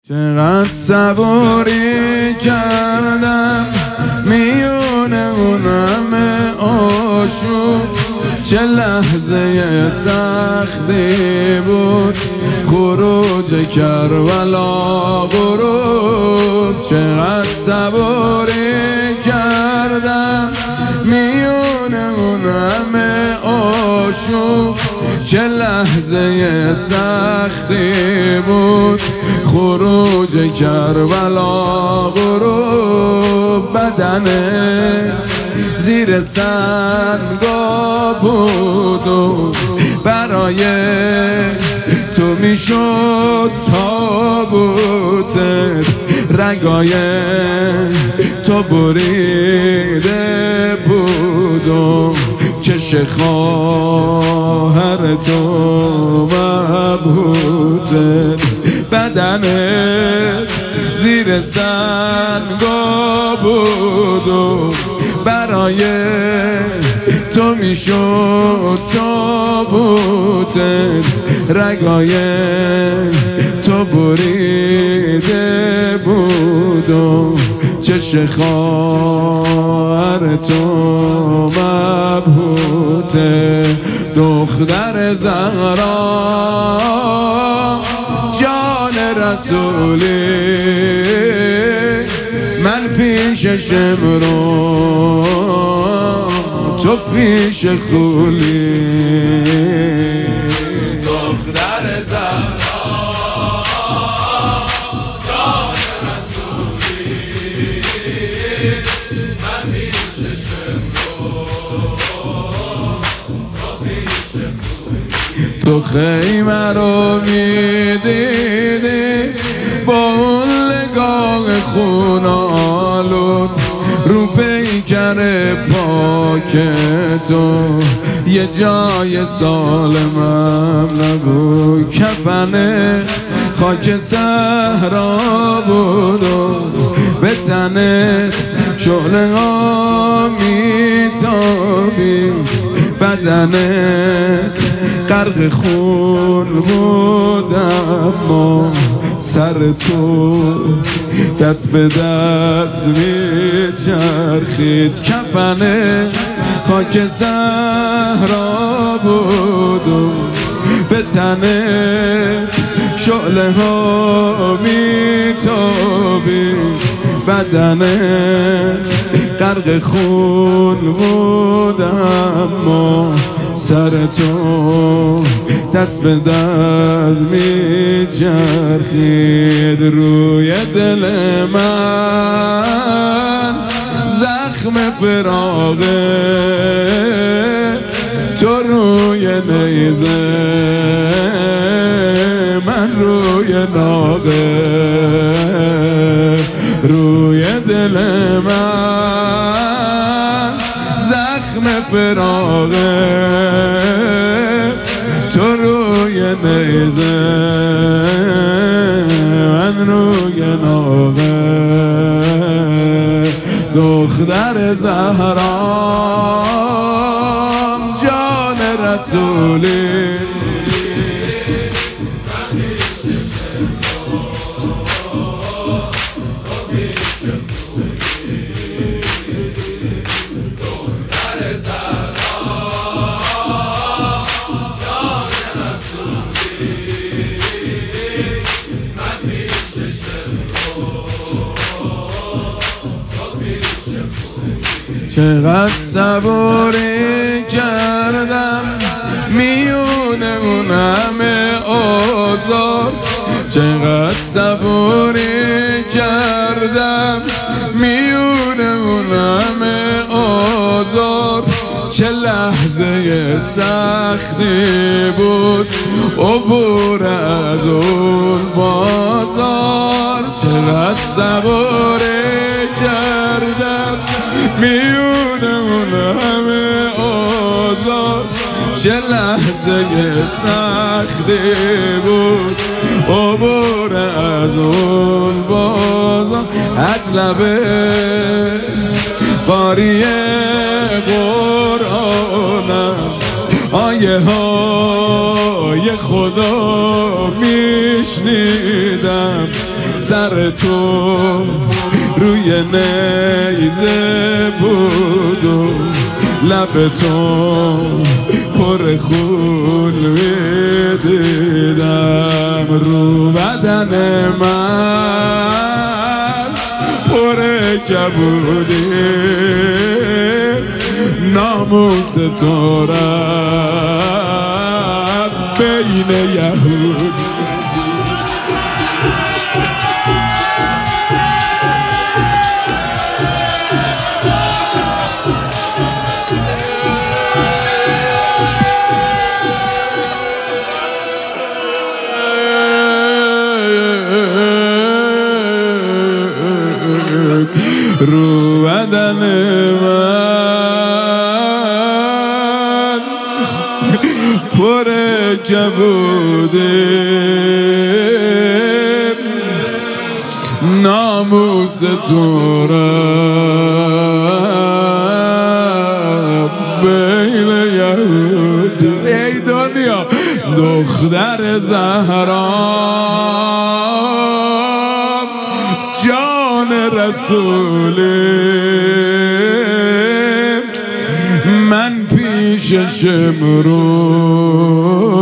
چقدر صبوری کردم میونه اون همه آشوب، چه لحظه سختی بود خروج کربلا غروب. چقدر صبوری کردم میونه اون همه آشوب، چه لحظه سختی بود خروج کربلا غروب. بدن زیر سنگا بود و برای تو میشد تابوتت، رگای تو بریده بود و چش خواهر تو مبهوتت. بدنت زیر سنگا بود و برای تو میشد تابوتت، رگای تو بریده بود و چش خواهر تو مبهوتت. دختر زهرا جان رسولی، من پیش شمرو تو پیش خولی. دختر زهرا جان رسولی، من پیش شمرو تو پیش خولی. تو خیمه رو میدیدی با اون نگاه خونالود، رو پیکر پاک تو یه جای سالمم نبود. کفن خاک صحرا بود و به تنت شعله ها میتابید. بدنت غرق خون بود اما سر تو دست به دست میچرخید. کفن خاک صحرا بود و به تنت شعله ها میتابید. بدنت غرق خون بود اما سر تو دست به دست میچرخید. روی دل من زخم فراقه، تو روی نیزه من روی ناقه. روی دل من زخم فراقه، تو روی نیزه من روی ناقه. دختر زهرام جان رسولی، چقدر صبوری کردم میونه اون همه آزار. چقدر صبوری کردم میونه اون همه آزار، چه لحظه سختی بود عبور از اون بازار. چقدر صبوری کردم میونه اون همه آزار، چه لحظه سختی بود عبور از اون بازار. از لبه قاری قرآنم آیه های خدا میشنیدم، سر تو روی نیزه بود و لب تو پر خون میدیدم رو بدن من پر کبودی ناموس تو رفت بین یهود رو بدن من پر کبوده ناموس تو رفت بین یهود ای دنیا دختر زهرا جان رسولی من پیش شمرو